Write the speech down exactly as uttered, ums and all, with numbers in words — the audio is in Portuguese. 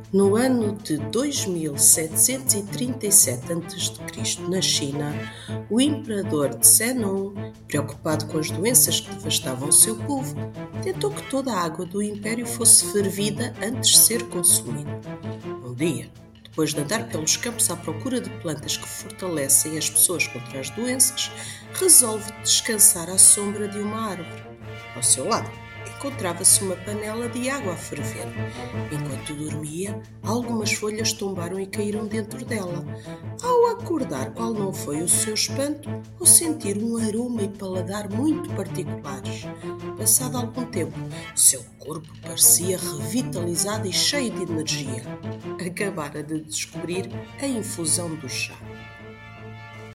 No ano de dois mil setecentos e trinta e sete antes de Cristo, na China, o imperador Zhenong, preocupado com as doenças que devastavam o seu povo, tentou que toda a água do império fosse fervida antes de ser consumida. Um dia, depois de andar pelos campos à procura de plantas que fortalecem as pessoas contra as doenças, resolve descansar à sombra de uma árvore. Ao seu lado, encontrava-se uma panela de água a ferver. Enquanto dormia, algumas folhas tombaram e caíram dentro dela. Ao acordar, qual não foi o seu espanto ao sentir um aroma e paladar muito particulares. Passado algum tempo, seu corpo parecia revitalizado e cheio de energia. Acabara de descobrir a infusão do chá.